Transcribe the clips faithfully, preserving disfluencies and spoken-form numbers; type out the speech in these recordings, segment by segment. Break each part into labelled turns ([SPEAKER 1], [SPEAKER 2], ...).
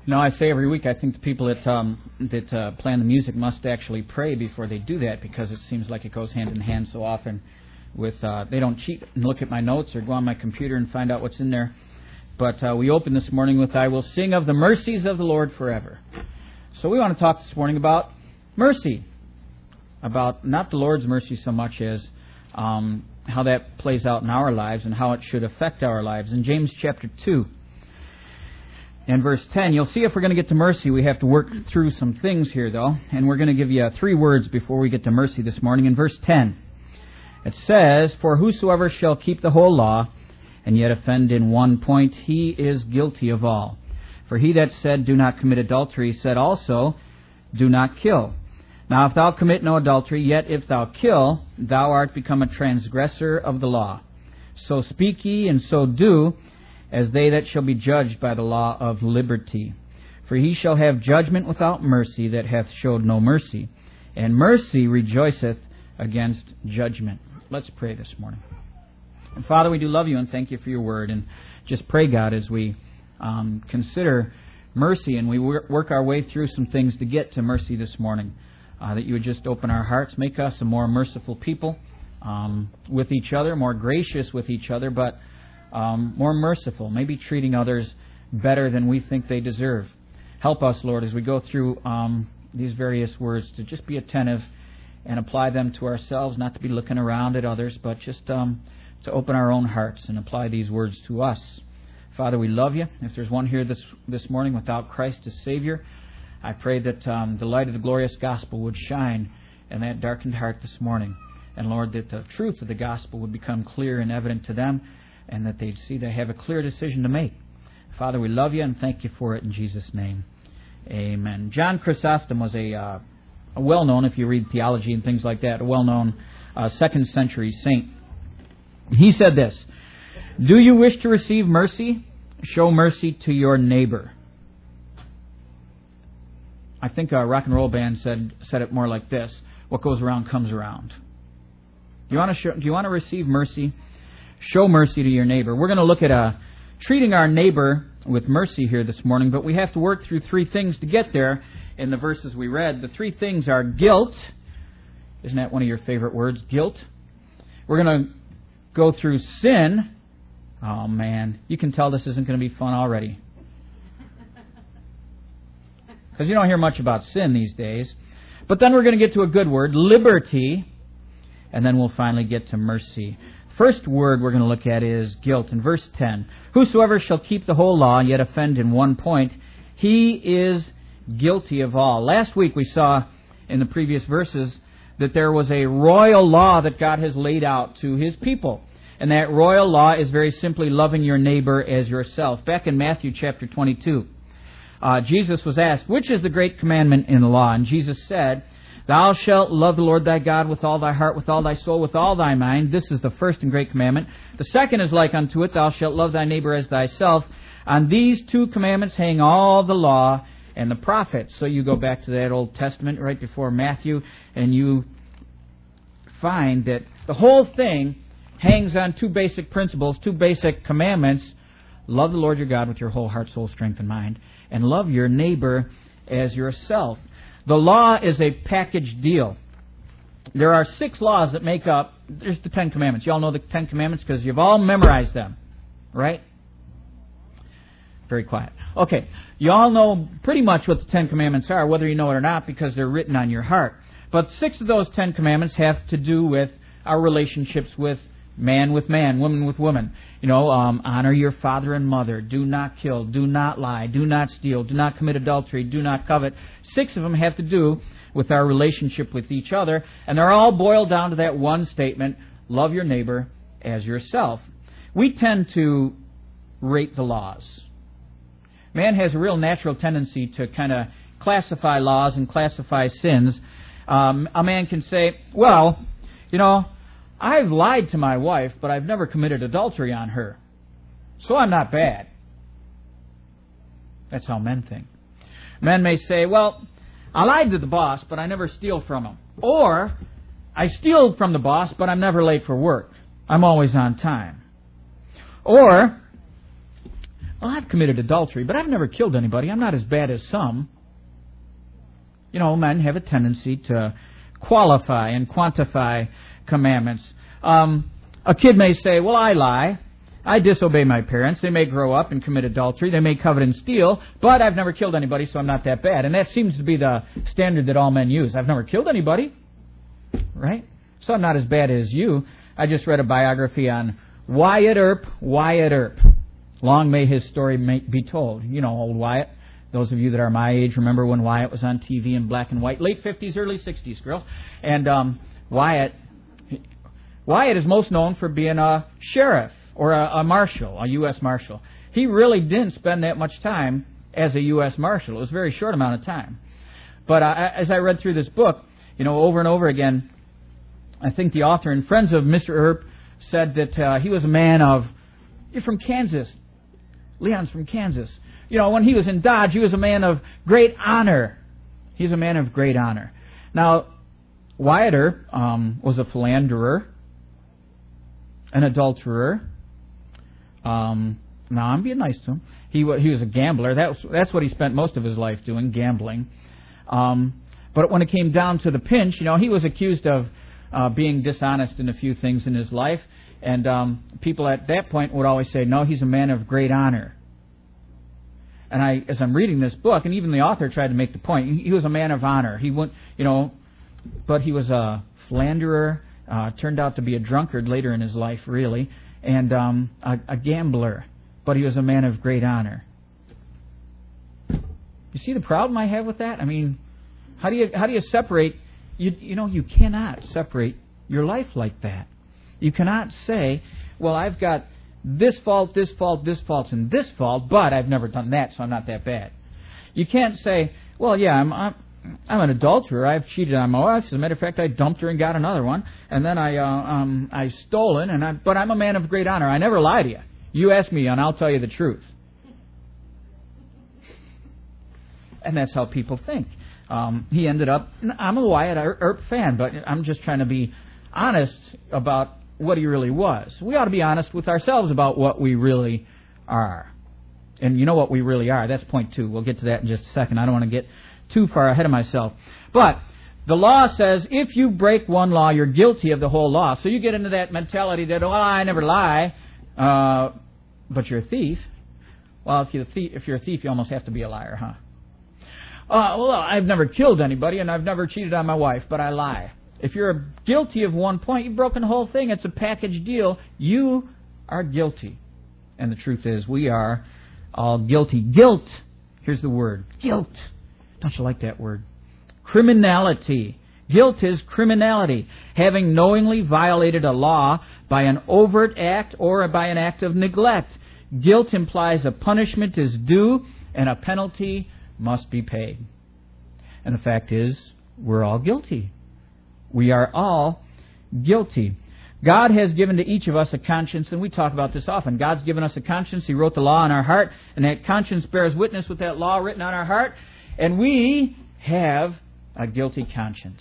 [SPEAKER 1] You know, I say every week, I think the people that um, that uh, plan the music must actually pray before they do that, because it seems like it goes hand in hand so often with, uh, they don't cheat and look at my notes or go on my computer and find out what's in there. But uh, we open this morning with, I will sing of the mercies of the Lord forever. So we want to talk this morning about mercy. About not the Lord's mercy so much as um, how that plays out in our lives and how it should affect our lives. In James chapter two and verse ten, you'll see if we're going to get to mercy, we have to work through some things here, though. And we're going to give you uh, three words before we get to mercy this morning. In verse ten, it says, "For whosoever shall keep the whole law, and yet offend in one point, he is guilty of all. For he that said, Do not commit adultery, said also, Do not kill. Now if thou commit no adultery, yet if thou kill, thou art become a transgressor of the law. So speak ye, and so do, as they that shall be judged by the law of liberty. For he shall have judgment without mercy that hath showed no mercy. And mercy rejoiceth against judgment." Let's pray this morning. And Father, we do love you and thank you for your word. And just pray, God, as we um, consider mercy and we work our way through some things to get to mercy this morning, uh, that you would just open our hearts, make us a more merciful people um, with each other, more gracious with each other, but um, more merciful, maybe treating others better than we think they deserve. Help us, Lord, as we go through um, these various words to just be attentive and apply them to ourselves, not to be looking around at others, but just um, to open our own hearts and apply these words to us. Father, we love you. If there's one here this this morning without Christ as Savior, I pray that um, the light of the glorious gospel would shine in that darkened heart this morning. And Lord, that the truth of the gospel would become clear and evident to them, and that they'd see they have a clear decision to make. Father, we love you and thank you for it in Jesus' name. Amen. John Chrysostom was a, uh, a well-known, if you read theology and things like that, a well-known uh, second century saint. He said this, "Do you wish to receive mercy? Show mercy to your neighbor." I think a rock and roll band said said it more like this: "What goes around comes around." Do you want to show, do you want to receive mercy? Show mercy to your neighbor. We're going to look at uh, treating our neighbor with mercy here this morning, but we have to work through three things to get there in the verses we read. The three things are guilt. Isn't that one of your favorite words, guilt? We're going to go through sin. Oh, man. You can tell this isn't going to be fun already. Because you don't hear much about sin these days. But then we're going to get to a good word, liberty. And then we'll finally get to mercy. First word we're going to look at is guilt. In verse ten, "Whosoever shall keep the whole law and yet offend in one point, he is guilty of all." Last week we saw in the previous verses that there was a royal law that God has laid out to His people. And that royal law is very simply loving your neighbor as yourself. Back in Matthew chapter twenty-two, uh, Jesus was asked, "Which is the great commandment in the law?" And Jesus said, "Thou shalt love the Lord thy God with all thy heart, with all thy soul, with all thy mind. This is the first and great commandment. The second is like unto it, thou shalt love thy neighbor as thyself. On these two commandments hang all the law and the prophets." So you go back to that Old Testament right before Matthew, and you find that the whole thing hangs on two basic principles, two basic commandments. Love the Lord your God with your whole heart, soul, strength, and mind, and love your neighbor as yourself. The law is a package deal. There are six laws that make up, there's the Ten Commandments. You all know the Ten Commandments because you've all memorized them, right? Very quiet. Okay, you all know pretty much what the Ten Commandments are, whether you know it or not, because they're written on your heart. But six of those Ten Commandments have to do with our relationships with man with man, woman with woman. You know, um, honor your father and mother. Do not kill. Do not lie. Do not steal. Do not commit adultery. Do not covet. Six of them have to do with our relationship with each other. And they're all boiled down to that one statement, love your neighbor as yourself. We tend to rate the laws. Man has a real natural tendency to kind of classify laws and classify sins. Um, a man can say, well, you know, I've lied to my wife, but I've never committed adultery on her. So I'm not bad. That's how men think. Men may say, well, I lied to the boss, but I never steal from him. Or, I steal from the boss, but I'm never late for work. I'm always on time. Or, Well, I've committed adultery, but I've never killed anybody. I'm not as bad as some. You know, men have a tendency to qualify and quantify commandments. Um, a kid may say, well, I lie. I disobey my parents. They may grow up and commit adultery. They may covet and steal, but I've never killed anybody, so I'm not that bad. And that seems to be the standard that all men use. I've never killed anybody, right? So I'm not as bad as you. I just read a biography on Wyatt Earp. Wyatt Earp. Long may his story may be told. You know old Wyatt. Those of you that are my age remember when Wyatt was on T V in black and white. Late fifties, early sixties, girls. And um, Wyatt, Wyatt is most known for being a sheriff or a, a marshal, a U S marshal. He really didn't spend that much time as a U S marshal. It was a very short amount of time. But uh, as I read through this book, you know, over and over again, I think the author and friends of Mister Earp said that uh, he was a man of, you're from Kansas. Leon's from Kansas. You know, when he was in Dodge, he was a man of great honor. He's a man of great honor. Now, Wyatt Earp um, was a philanderer, an adulterer. Um, now, I'm being nice to him. He, he was a gambler. That was, that's what he spent most of his life doing, gambling. Um, but when it came down to the pinch, you know, he was accused of uh, being dishonest in a few things in his life. And um, people at that point would always say, no, he's a man of great honor. And I, as I'm reading this book, and even the author tried to make the point, he was a man of honor. He went, you know, but he was a philanderer, uh, turned out to be a drunkard later in his life, really, and um, a, a gambler. But he was a man of great honor. You see the problem I have with that? I mean, how do you how do you separate? You you know, you cannot separate your life like that. You cannot say, well, I've got this fault, this fault, this fault, and this fault, but I've never done that, so I'm not that bad. You can't say, well, yeah, I'm I'm, I'm an adulterer. I've cheated on my wife. As a matter of fact, I dumped her and got another one, and then I uh, um I stolen, and I but I'm a man of great honor. I never lie to you. You ask me, and I'll tell you the truth. And that's how people think. Um, he ended up. I'm a Wyatt Earp fan, but I'm just trying to be honest about what he really was. We ought to be honest with ourselves about what we really are. And you know what we really are. That's point two. We'll get to that in just a second. I don't want to get too far ahead of myself. But the law says if you break one law, you're guilty of the whole law. So you get into that mentality that, oh, I never lie, uh, but you're a thief. Well, if you're, a thief, if you're a thief, you almost have to be a liar, huh? Uh, well, I've never killed anybody and I've never cheated on my wife, but I lie. If you're guilty of one point, you've broken the whole thing. It's a package deal. You are guilty. And the truth is, we are all guilty. Guilt. Here's the word. Guilt. Don't you like that word? Criminality. Guilt is criminality. Having knowingly violated a law by an overt act or by an act of neglect. Guilt implies a punishment is due and a penalty must be paid. And the fact is, we're all guilty. We are all guilty. God has given to each of us a conscience, and we talk about this often. God's given us a conscience. He wrote the law on our heart, and that conscience bears witness with that law written on our heart, and we have a guilty conscience.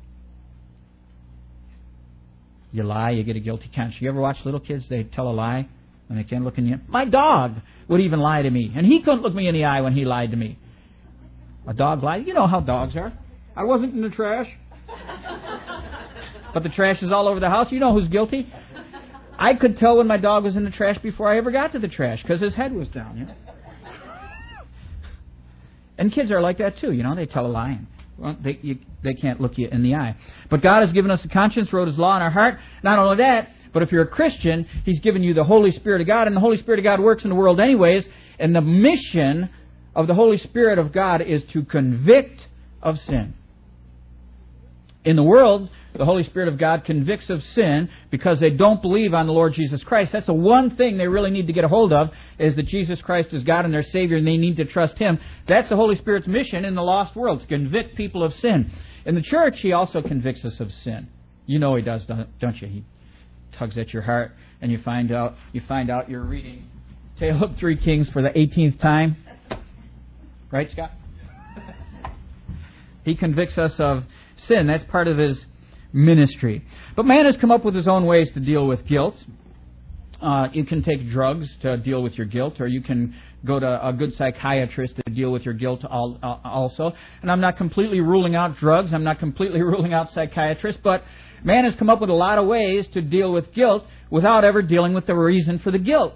[SPEAKER 1] You lie, you get a guilty conscience. You ever watch little kids? They tell a lie, and they can't look in you. My dog would even lie to me, and he couldn't look me in the eye when he lied to me. A dog lied. You know how dogs are. I wasn't in the trash. But the trash is all over the house. You know who's guilty? I could tell when my dog was in the trash before I ever got to the trash because his head was down. You know? And kids are like that too. You know, they tell a lie. And, well, they you, they can't look you in the eye. But God has given us a conscience, wrote His law in our heart. Not only that, but if you're a Christian, He's given you the Holy Spirit of God, and the Holy Spirit of God works in the world anyways. And the mission of the Holy Spirit of God is to convict of sin. In the world, the Holy Spirit of God convicts of sin because they don't believe on the Lord Jesus Christ. That's the one thing they really need to get a hold of, is that Jesus Christ is God and their Savior, and they need to trust Him. That's the Holy Spirit's mission in the lost world, to convict people of sin. In the church, He also convicts us of sin. You know He does, don't you? He tugs at your heart, and you find out you find out you're reading Tale of Three Kings for the eighteenth time. Right, Scott? He convicts us of sin. That's part of His ministry. But man has come up with his own ways to deal with guilt. Uh, you can take drugs to deal with your guilt, or you can go to a good psychiatrist to deal with your guilt also. And I'm not completely ruling out drugs. I'm not completely ruling out psychiatrists. But man has come up with a lot of ways to deal with guilt without ever dealing with the reason for the guilt.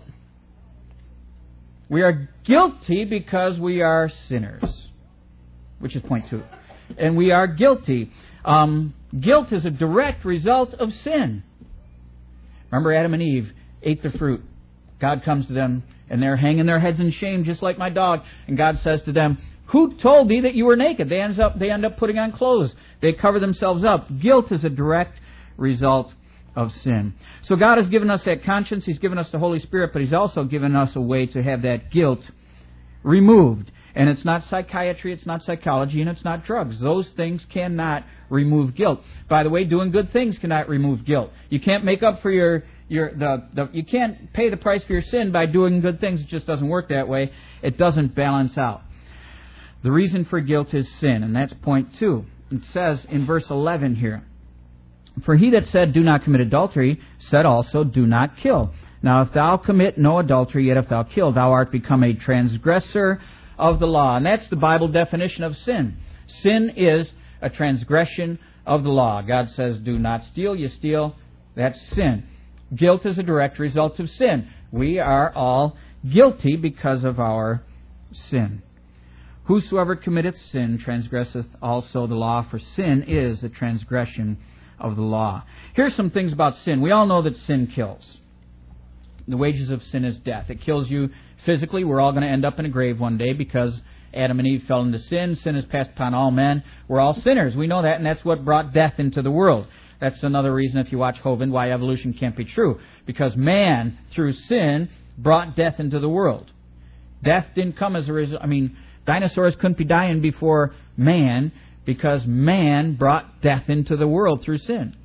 [SPEAKER 1] We are guilty because we are sinners, which is point two. And we are guilty. Um, guilt is a direct result of sin. Remember Adam and Eve ate the fruit. God comes to them, and they're hanging their heads in shame, just like my dog. And God says to them, "Who told thee that you were naked?" They end up, they end up putting on clothes. They cover themselves up. Guilt is a direct result of sin. So God has given us that conscience. He's given us the Holy Spirit, but He's also given us a way to have that guilt removed. And it's not psychiatry, it's not psychology, and it's not drugs. Those things cannot remove guilt. By the way, doing good things cannot remove guilt. You can't make up for your Your, the, the, you can't pay the price for your sin by doing good things. It just doesn't work that way. It doesn't balance out. The reason for guilt is sin, and that's point two. It says in verse eleven here, "For he that said, 'Do not commit adultery,' said also, 'Do not kill.' Now if thou commit no adultery, yet if thou kill, thou art become a transgressor of the law." And that's the Bible definition of sin. Sin is a transgression of the law. God says, "Do not steal." You steal. That's sin. Guilt is a direct result of sin. We are all guilty because of our sin. "Whosoever committeth sin transgresseth also the law, for sin is a transgression of the law." Here's some things about sin. We all know that sin kills. The wages of sin is death. It kills you physically. We're all going to end up in a grave one day because Adam and Eve fell into sin. Sin is passed upon all men. We're all sinners. We know that, and that's what brought death into the world. That's another reason, if you watch Hovind, why evolution can't be true. Because man, through sin, brought death into the world. Death didn't come as a result. I mean, dinosaurs couldn't be dying before man because man brought death into the world through sin.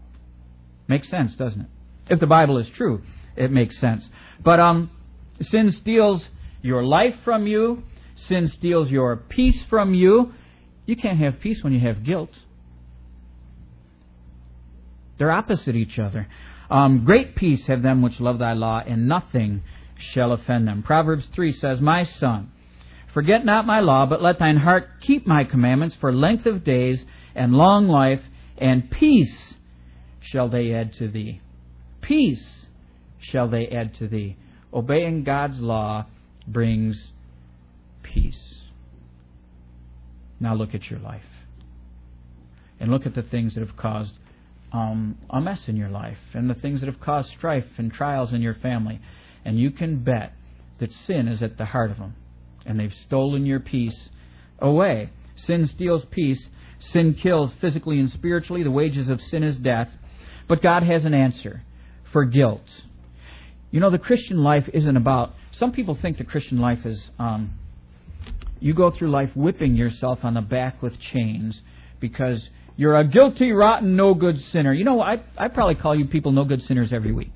[SPEAKER 1] Makes sense, doesn't it? If the Bible is true, it makes sense. But um, sin steals your life from you. Sin steals your peace from you. You can't have peace when you have guilt. They're opposite each other. Um, great peace have them which love thy law, and nothing shall offend them. Proverbs three says, "My son, forget not my law, but let thine heart keep my commandments, for length of days and long life and peace shall they add to thee." Peace shall they add to thee. Obeying God's law brings peace. Now look at your life. And look at the things that have caused Um, a mess in your life, and the things that have caused strife and trials in your family. And you can bet that sin is at the heart of them. And they've stolen your peace away. Sin steals peace. Sin kills physically and spiritually. The wages of sin is death. But God has an answer for guilt. You know, the Christian life isn't about... Some people think the Christian life is... Um, you go through life whipping yourself on the back with chains because... you're a guilty, rotten, no-good sinner. You know, I I probably call you people no-good sinners every week.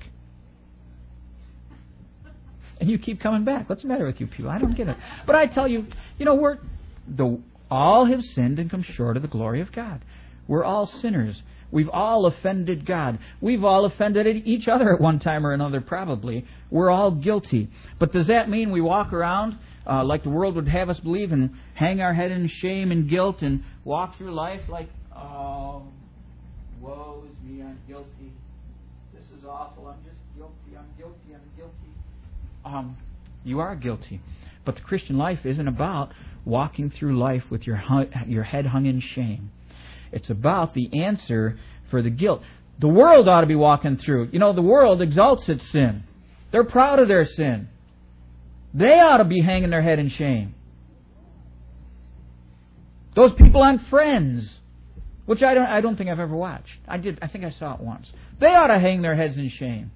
[SPEAKER 1] And you keep coming back. What's the matter with you people? I don't get it. But I tell you, you know, we're the all have sinned and come short of the glory of God. We're all sinners. We've all offended God. We've all offended each other at one time or another, probably. We're all guilty. But does that mean we walk around uh, like the world would have us believe and hang our head in shame and guilt and walk through life like... Oh, woe is me, I'm guilty. This is awful. I'm just guilty. I'm guilty. I'm guilty. Um, you are guilty. But the Christian life isn't about walking through life with your your head hung in shame. It's about the answer for the guilt. The world ought to be walking through. You know, the world exalts its sin. They're proud of their sin. They ought to be hanging their head in shame. Those people on Friends, which I don't I don't think I've ever watched. I did I think I saw it once. They ought to hang their heads in shame.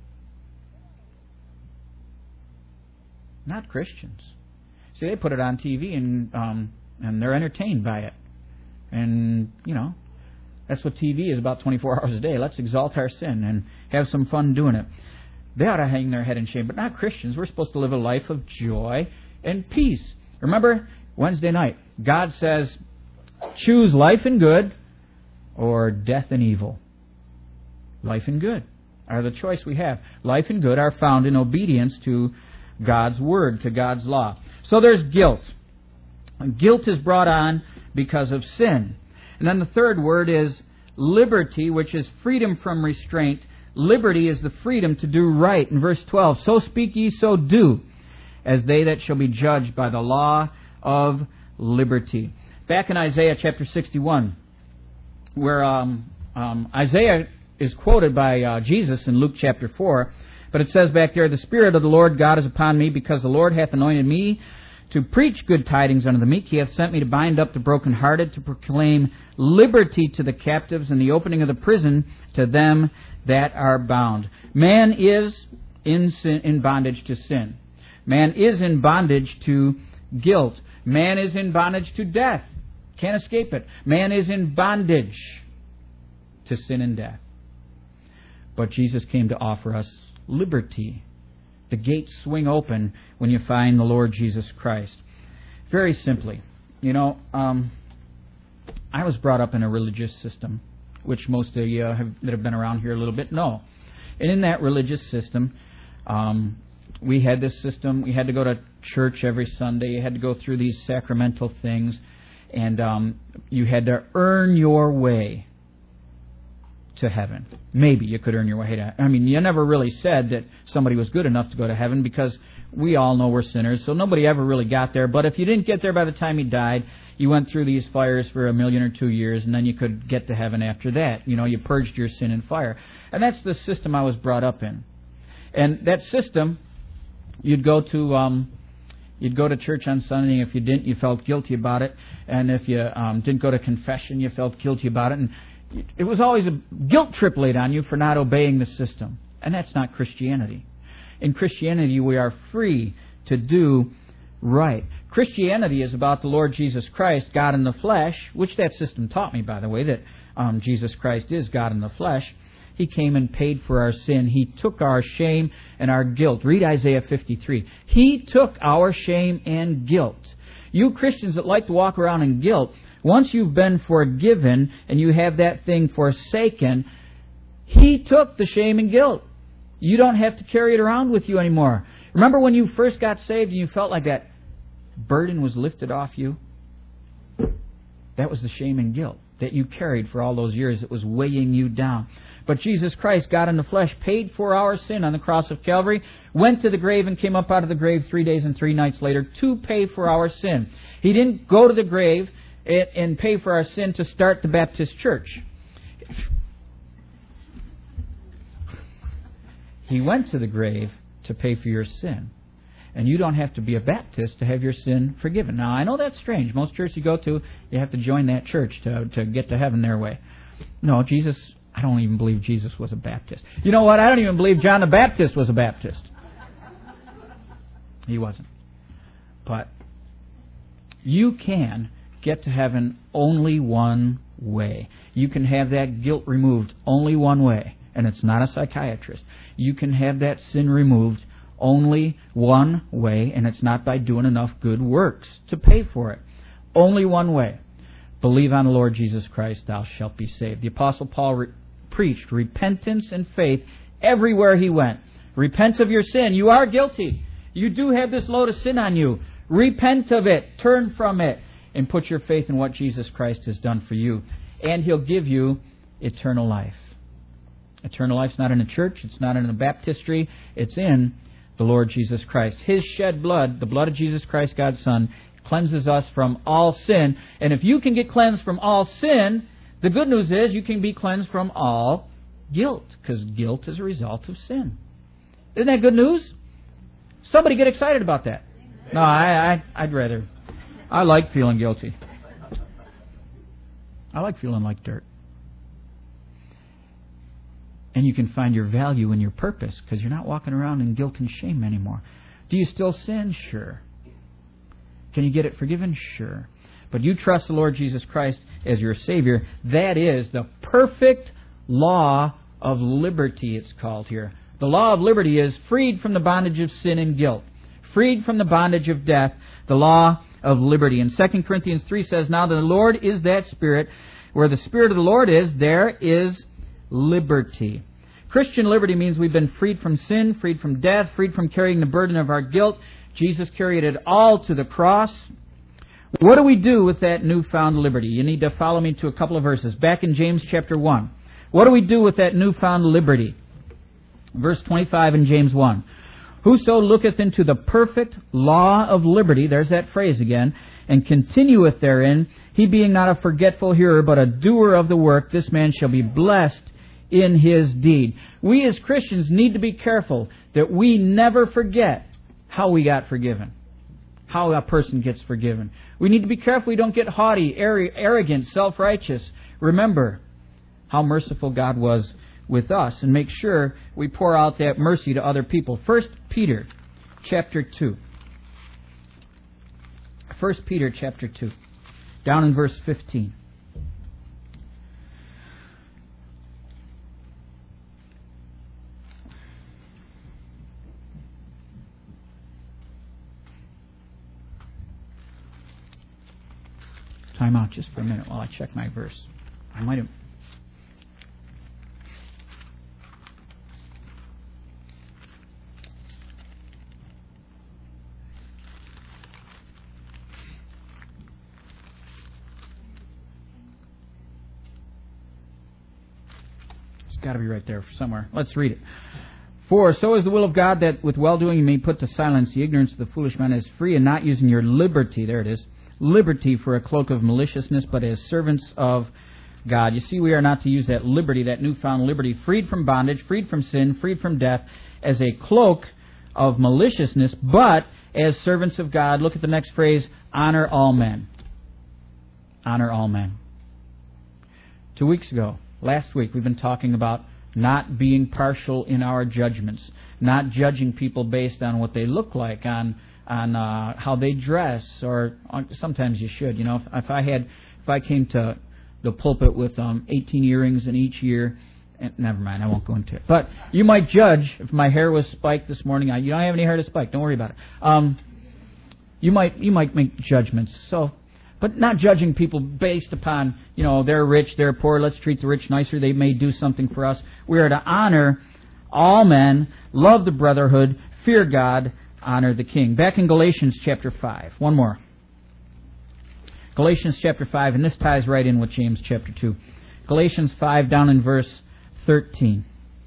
[SPEAKER 1] Not Christians. See, they put it on T V and um, and they're entertained by it. And, you know, that's what T V is about twenty-four hours a day. Let's exalt our sin and have some fun doing it. They ought to hang their head in shame, but not Christians. We're supposed to live a life of joy and peace. Remember, Wednesday night, God says, choose life and good or death and evil. Life and good. are the choice we have. Life and good are found in obedience to God's Word, to God's law. So there's guilt. Guilt is brought on because of sin. And then the third word is liberty, which is freedom from restraint. Liberty is the freedom to do right. In verse twelve, so speak ye, so do, as they that shall be judged by the law of liberty. Back in Isaiah chapter sixty-one, where um, um, Isaiah is quoted by uh, Jesus in Luke chapter four, but it says back there, the Spirit of the Lord God is upon me, because the Lord hath anointed me to preach good tidings unto the meek. He hath sent me to bind up the brokenhearted, to proclaim liberty to the captives, and the opening of the prison to them that are bound. Man is in sin, in bondage to sin. Man is in bondage to guilt. Man is in bondage to death. Can't escape it. Man is in bondage to sin and death. But Jesus came to offer us liberty. The gates swing open when you find the Lord Jesus Christ. Very simply, you know, um, I was brought up in a religious system, which most of you have, that have been around here a little bit know. And in that religious system, um, we had this system. We had to go to church every Sunday. You had to go through these sacramental things. And um, you had to earn your way to heaven. Maybe you could earn your way to... I mean, you never really said that somebody was good enough to go to heaven, because we all know we're sinners, so nobody ever really got there. But if you didn't get there by the time you died, you went through these fires for a million or two years, and then you could get to heaven after that. You know, you purged your sin in fire. And that's the system I was brought up in. And that system, you'd go to... Um, You'd go to church on Sunday, and if you didn't, you felt guilty about it. And if you um, didn't go to confession, you felt guilty about it. And it was always a guilt trip laid on you for not obeying the system. And that's not Christianity. In Christianity, we are free to do right. Christianity is about the Lord Jesus Christ, God in the flesh, which that system taught me, by the way, that um, Jesus Christ is God in the flesh. He came and paid for our sin. He took our shame and our guilt. Read Isaiah fifty-three. He took our shame and guilt. You Christians that like to walk around in guilt, once you've been forgiven and you have that thing forsaken, He took the shame and guilt. You don't have to carry it around with you anymore. Remember when you first got saved and you felt like that burden was lifted off you? That was the shame and guilt that you carried for all those years. It was weighing you down. But Jesus Christ, God in the flesh, paid for our sin on the cross of Calvary, went to the grave and came up out of the grave three days and three nights later to pay for our sin. He didn't go to the grave and pay for our sin to start the Baptist church. He went to the grave to pay for your sin. And you don't have to be a Baptist to have your sin forgiven. Now, I know that's strange. Most churches you go to, you have to join that church to, to get to heaven their way. No, Jesus... I don't even believe Jesus was a Baptist. You know what? I don't even believe John the Baptist was a Baptist. He wasn't. But you can get to heaven only one way. You can have that guilt removed only one way, and it's not a psychiatrist. You can have that sin removed only one way, and it's not by doing enough good works to pay for it. Only one way. Believe on the Lord Jesus Christ, thou shalt be saved. The Apostle Paul re- preached repentance and faith everywhere he went. Repent of your sin. You are guilty. You do have this load of sin on you. Repent of it. Turn from it. And put your faith in what Jesus Christ has done for you. And He'll give you eternal life. Eternal life's not in a church. It's not in a baptistry. It's in the Lord Jesus Christ. His shed blood, the blood of Jesus Christ, God's Son, cleanses us from all sin. And if you can get cleansed from all sin, the good news is you can be cleansed from all guilt, because guilt is a result of sin. Isn't that good news? Somebody get excited about that. No, I, I, I'd rather. I like feeling guilty. I like feeling like dirt. And you can find your value in your purpose, because you're not walking around in guilt and shame anymore. Do you still sin? Sure. Can you get it forgiven? Sure. But you trust the Lord Jesus Christ as your Savior. That is the perfect law of liberty, it's called here. The law of liberty is freed from the bondage of sin and guilt. Freed from the bondage of death. The law of liberty. And Second Corinthians three says, now the Lord is that Spirit. Where the Spirit of the Lord is, there is liberty. Christian liberty means we've been freed from sin, freed from death, freed from carrying the burden of our guilt. Jesus carried it all to the cross. What do we do with that newfound liberty? You need to follow me to a couple of verses. Back in James chapter one. What do we do with that newfound liberty? Verse twenty-five in James one. Whoso looketh into the perfect law of liberty, there's that phrase again, and continueth therein, he being not a forgetful hearer, but a doer of the work, this man shall be blessed in his deed. We as Christians need to be careful that we never forget how we got forgiven, how a person gets forgiven. We need to be careful we don't get haughty, arrogant, self-righteous. Remember how merciful God was with us, and make sure we pour out that mercy to other people. First Peter chapter two. First Peter chapter two, down in verse fifteen. Time out just for a minute while I check my verse. I might have... Got to be right there somewhere. Let's read it. For so is the will of God, that with well-doing you may put to silence the ignorance of the foolish man, as free and not using your liberty, there it is, liberty for a cloak of maliciousness, but as servants of God. You see, we are not to use that liberty, that newfound liberty, freed from bondage, freed from sin, freed from death, as a cloak of maliciousness, but as servants of God. Look at the next phrase, honor all men. Honor all men. Two weeks ago, last week, we've been talking about not being partial in our judgments, not judging people based on what they look like, on on uh, how they dress, or uh, sometimes you should. You know, if, if I had, if I came to the pulpit with um, eighteen earrings in each ear, and, never mind, I won't go into it. But you might judge if my hair was spiked this morning. I, you don't have any hair to spike. Don't worry about it. Um, you might you might make judgments. So. But not judging people based upon, you know, they're rich, they're poor, let's treat the rich nicer, they may do something for us. We are to honor all men, love the brotherhood, fear God, honor the king. Back in Galatians chapter five. One more. Galatians chapter five, and this ties right in with James chapter two. Galatians five, down in verse thirteen.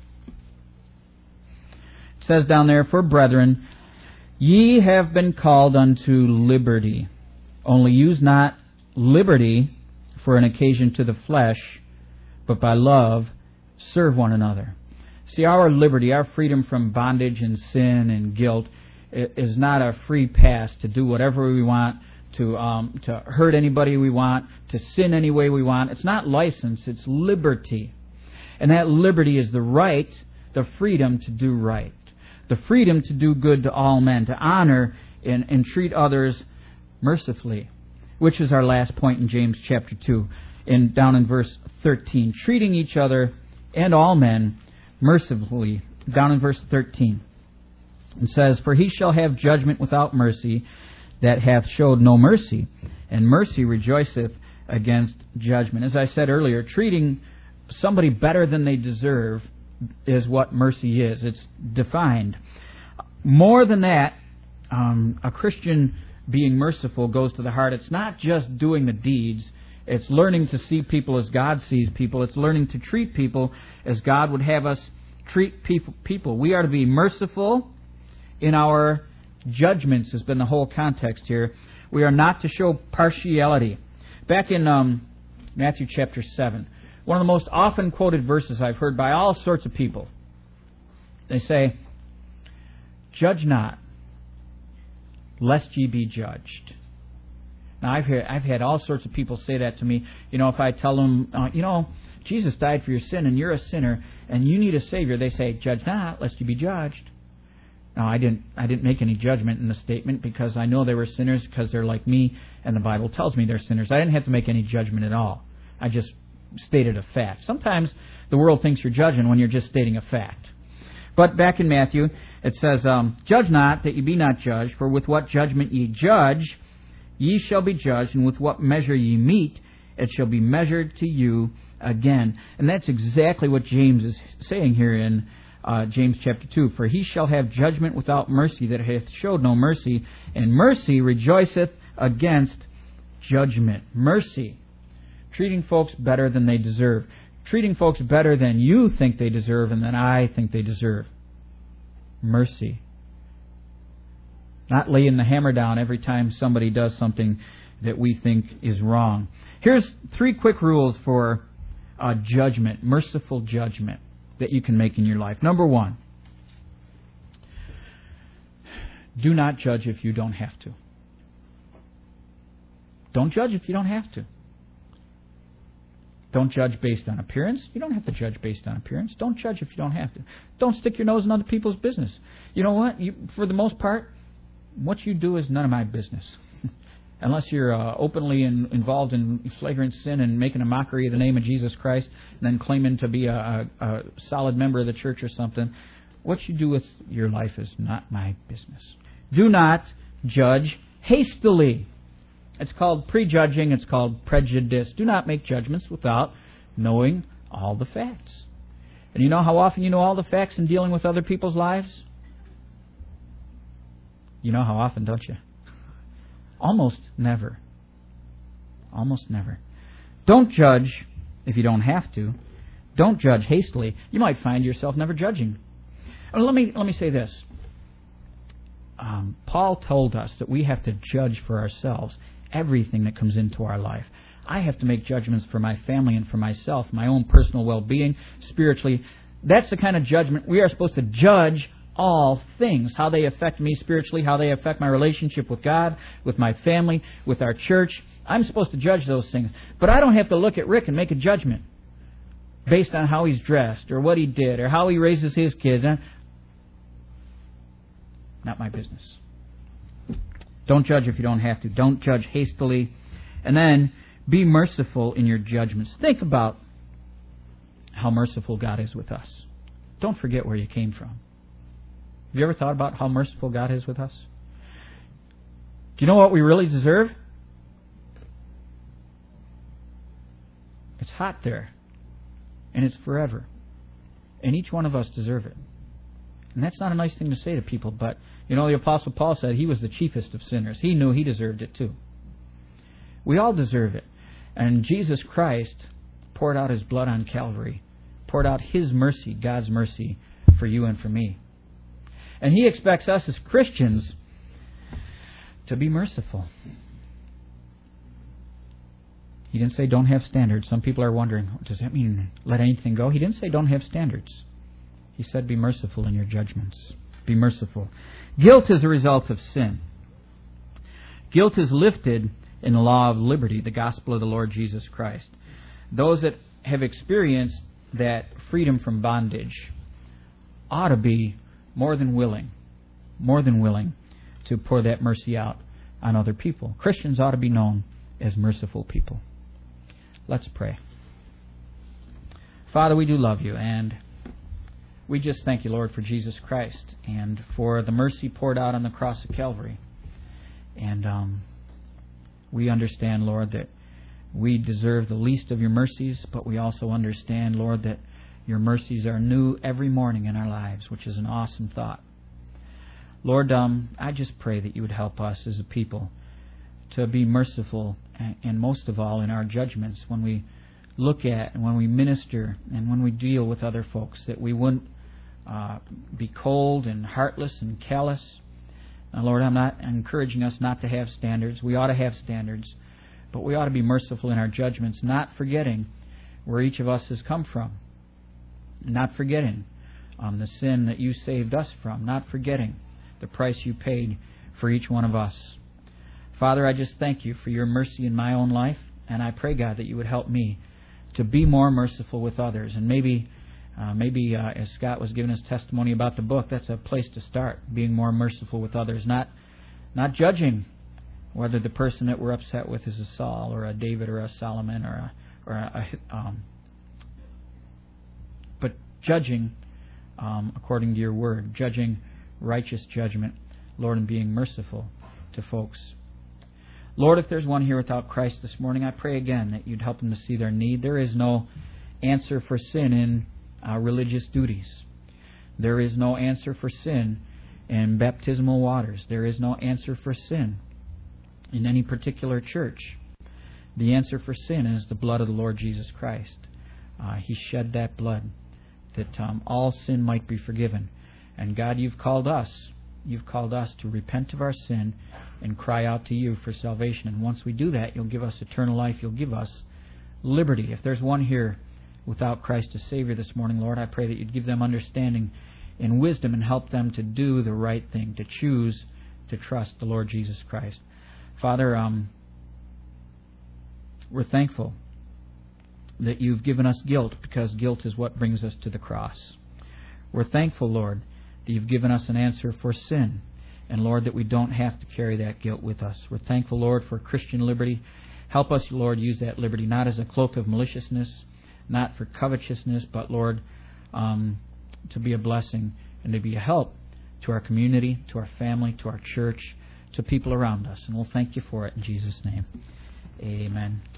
[SPEAKER 1] It says down there, for brethren, ye have been called unto liberty. Only use not liberty for an occasion to the flesh, but by love serve one another. See, our liberty, our freedom from bondage and sin and guilt is not a free pass to do whatever we want, to um, to hurt anybody we want, to sin any way we want. It's not license, it's liberty. And that liberty is the right, the freedom to do right, the freedom to do good to all men, to honor and, and treat others mercifully, which is our last point in James chapter two, in down in verse thirteen. Treating each other and all men mercifully, down in verse thirteen. It says, for he shall have judgment without mercy that hath showed no mercy, and mercy rejoiceth against judgment. As I said earlier, treating somebody better than they deserve is what mercy is. It's defined. More than that, um, a Christian being merciful goes to the heart. It's not just doing the deeds. It's learning to see people as God sees people. It's learning to treat people as God would have us treat people. We are to be merciful in our judgments, has been the whole context here. We are not to show partiality. Back in um, Matthew chapter seven, one of the most often quoted verses I've heard by all sorts of people. They say, judge not, lest ye be judged. Now, I've had, I've had all sorts of people say that to me. You know, if I tell them, uh, you know, Jesus died for your sin and you're a sinner and you need a Savior, they say, judge not, lest you be judged. Now, I didn't I didn't make any judgment in the statement because I know they were sinners because they're like me and the Bible tells me they're sinners. I didn't have to make any judgment at all. I just stated a fact. Sometimes the world thinks you're judging when you're just stating a fact. But back in Matthew, it says, um, judge not, that ye be not judged, for with what judgment ye judge, ye shall be judged, and with what measure ye meet, it shall be measured to you again. And that's exactly what James is saying here in uh, James chapter two. For he shall have judgment without mercy that hath showed no mercy, and mercy rejoiceth against judgment. Mercy. Treating folks better than they deserve. Treating folks better than you think they deserve and than I think they deserve. Mercy. Not laying the hammer down every time somebody does something that we think is wrong. Here's three quick rules for uh, judgment, merciful judgment that you can make in your life. Number one, do not judge if you don't have to. Don't judge if you don't have to. Don't judge based on appearance. You don't have to judge based on appearance. Don't judge if you don't have to. Don't stick your nose in other people's business. You know what? You, for the most part, what you do is none of my business. Unless you're uh, openly in, involved in flagrant sin and making a mockery of the name of Jesus Christ and then claiming to be a, a, a solid member of the church or something, what you do with your life is not my business. Do not judge hastily. It's called prejudging. It's called prejudice. Do not make judgments without knowing all the facts. And you know how often you know all the facts in dealing with other people's lives? You know how often, don't you? Almost never. Almost never. Don't judge if you don't have to. Don't judge hastily. You might find yourself never judging. Let me let me say this. Um, Paul told us that we have to judge for ourselves everything that comes into our life. I have to make judgments for my family and for myself, my own personal well-being, spiritually. That's the kind of judgment we are supposed to judge all things, how they affect me spiritually, how they affect my relationship with God, with my family, with our church. I'm supposed to judge those things. But I don't have to look at Rick and make a judgment based on how he's dressed or what he did or how he raises his kids. Not my business. Don't judge if you don't have to. Don't judge hastily. And then be merciful in your judgments. Think about how merciful God is with us. Don't forget where you came from. Have you ever thought about how merciful God is with us? Do you know what we really deserve? It's hot there. And it's forever. And each one of us deserve it. And that's not a nice thing to say to people, but you know, the Apostle Paul said he was the chiefest of sinners. He knew he deserved it too. We all deserve it. And Jesus Christ poured out His blood on Calvary, poured out His mercy, God's mercy, for you and for me. And He expects us as Christians to be merciful. He didn't say don't have standards. Some people are wondering, does that mean let anything go? He didn't say don't have standards. He said be merciful in your judgments. Be merciful. Guilt is a result of sin. Guilt is lifted in the law of liberty, the gospel of the Lord Jesus Christ. Those that have experienced that freedom from bondage ought to be more than willing, more than willing to pour that mercy out on other people. Christians ought to be known as merciful people. Let's pray. Father, we do love You, and we just thank You, Lord, for Jesus Christ and for the mercy poured out on the cross of Calvary. And um, we understand, Lord, that we deserve the least of Your mercies, but we also understand, Lord, that Your mercies are new every morning in our lives, which is an awesome thought. Lord, um, I just pray that You would help us as a people to be merciful, and, and most of all in our judgments when we look at and when we minister and when we deal with other folks, that we wouldn't uh, be cold and heartless and callous. Now, Lord, I'm not encouraging us not to have standards. We ought to have standards, but we ought to be merciful in our judgments, not forgetting where each of us has come from, not forgetting um, the sin that You saved us from, not forgetting the price You paid for each one of us. Father, I just thank You for Your mercy in my own life, and I pray, God, that You would help me to be more merciful with others. And maybe, uh, maybe uh, as Scott was giving his testimony about the book, that's a place to start, being more merciful with others, not not judging whether the person that we're upset with is a Saul or a David or a Solomon or a, or a, a um, but judging um, according to Your word, judging righteous judgment, Lord, and being merciful to folks. Lord, if there's one here without Christ this morning, I pray again that you'd help them to see their need. There is no answer for sin in uh, religious duties. There is no answer for sin in baptismal waters. There is no answer for sin in any particular church. The answer for sin is the blood of the Lord Jesus Christ. Uh, he shed that blood that um, all sin might be forgiven. And God, you've called us. You've called us to repent of our sin and cry out to you for salvation. And once we do that, you'll give us eternal life. You'll give us liberty. If there's one here without Christ as Savior this morning, Lord, I pray that you'd give them understanding and wisdom and help them to do the right thing, to choose to trust the Lord Jesus Christ. Father, um, we're thankful that you've given us guilt, because guilt is what brings us to the cross. We're thankful, Lord, that you've given us an answer for sin, and Lord, that we don't have to carry that guilt with us. We're thankful, Lord, for Christian liberty. Help us, Lord, use that liberty not as a cloak of maliciousness, not for covetousness, but, Lord, um, to be a blessing and to be a help to our community, to our family, to our church, to people around us. And we'll thank you for it in Jesus' name. Amen.